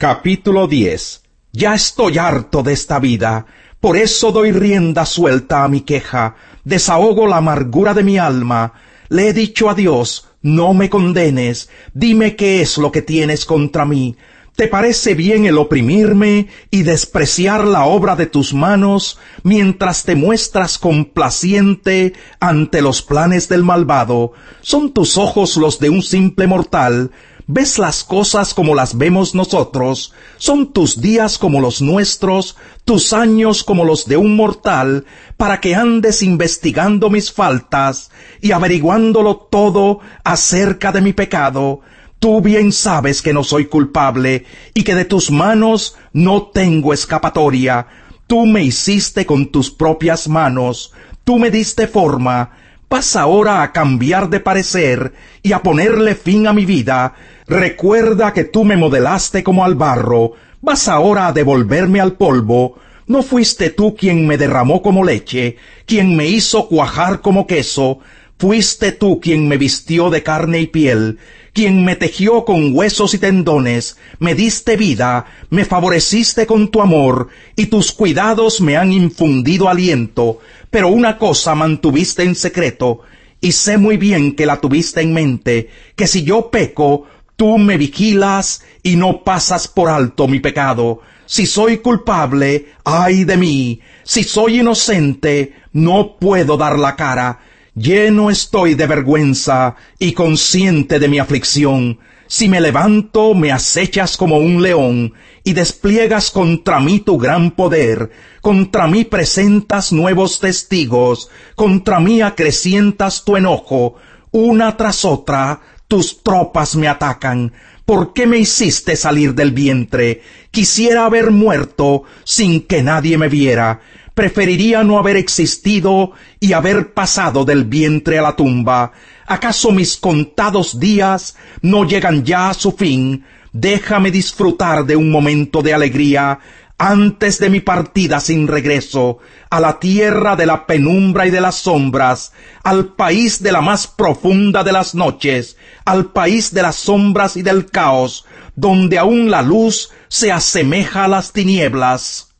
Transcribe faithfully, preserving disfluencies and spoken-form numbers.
Capítulo diez. Ya estoy harto de esta vida, por eso doy rienda suelta a mi queja, desahogo la amargura de mi alma. Le he dicho a Dios, no me condenes, dime qué es lo que tienes contra mí. ¿Te parece bien el oprimirme y despreciar la obra de tus manos, mientras te muestras complaciente ante los planes del malvado? ¿Son tus ojos los de un simple mortal? ¿Ves las cosas como las vemos nosotros? ¿Son tus días como los nuestros, tus años como los de un mortal, para que andes investigando mis faltas y averiguándolo todo acerca de mi pecado? Tú bien sabes que no soy culpable y que de tus manos no tengo escapatoria. Tú me hiciste con tus propias manos, tú me diste forma. ¿Vas ahora a cambiar de parecer y a ponerle fin a mi vida? Recuerda que tú me modelaste como al barro. ¿Vas ahora a devolverme al polvo? ¿No fuiste tú quien me derramó como leche, quien me hizo cuajar como queso? Fuiste tú quien me vistió de carne y piel, quien me tejió con huesos y tendones, me diste vida, me favoreciste con tu amor, y tus cuidados me han infundido aliento. Pero una cosa mantuviste en secreto, y sé muy bien que la tuviste en mente, que si yo peco, tú me vigilas y no pasas por alto mi pecado. Si soy culpable, ay de mí. Si soy inocente, no puedo dar la cara. Lleno estoy de vergüenza y consciente de mi aflicción. Si me levanto, me acechas como un león, y despliegas contra mí tu gran poder. Contra mí presentas nuevos testigos, contra mí acrecientas tu enojo. Una tras otra, tus tropas me atacan. ¿Por qué me hiciste salir del vientre? Quisiera haber muerto sin que nadie me viera. Preferiría no haber existido y haber pasado del vientre a la tumba. ¿Acaso mis contados días no llegan ya a su fin? Déjame disfrutar de un momento de alegría antes de mi partida sin regreso, a la tierra de la penumbra y de las sombras, al país de la más profunda de las noches, al país de las sombras y del caos, donde aún la luz se asemeja a las tinieblas.